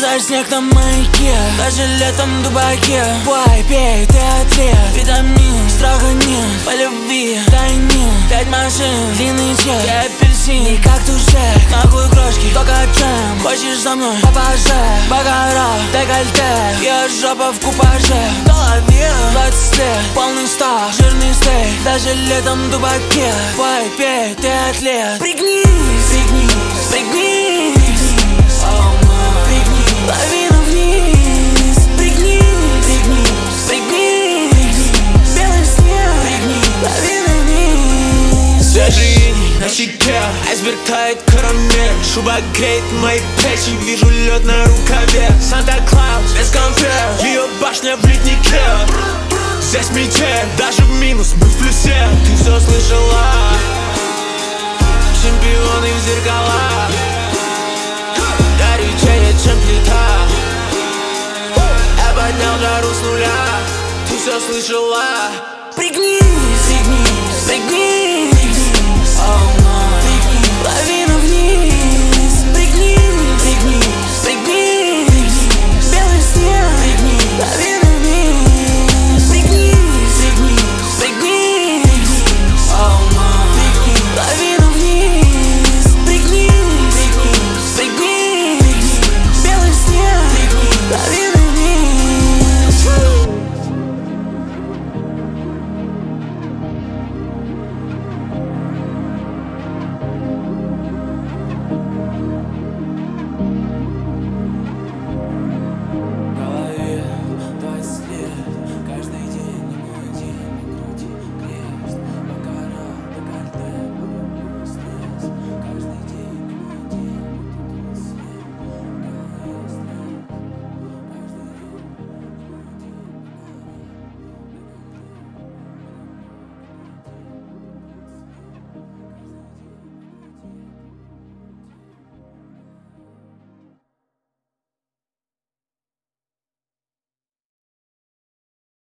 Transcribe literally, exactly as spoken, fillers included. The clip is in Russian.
Татай снег на маяке, даже летом в дубаке. Бой, пей, ты атлет, витамин, страха нет, по любви, тайне. Пять машин, длинный чек, я апельсин, не как тушек. Нахуй крошки, только джем. Хочешь за мной, попаже, бакара, декольте, я жопа в купаже. В голове двадцать лет, полный став, жирный стейк, даже летом в дубаке. Бой, пей, ты атлет, пригнись, пригнись, пригнись. Лавина вниз, пригнись, пригнись, пригнись. Белый снег, пригнись, лавина вниз. Свежий на щеке, айсберг тает карамель. Шуба греет мои плечи, вижу лед на рукаве. Санта-Клаус без конфет, ее башня в леднике. Здесь метель, даже в минус, мы в плюсе. Ты все слышала, чемпионы в зеркалах. Горячее, чем плита. Я поднял жару с нуля. Ты все слышала. Пригнись, пригнись, пригнись.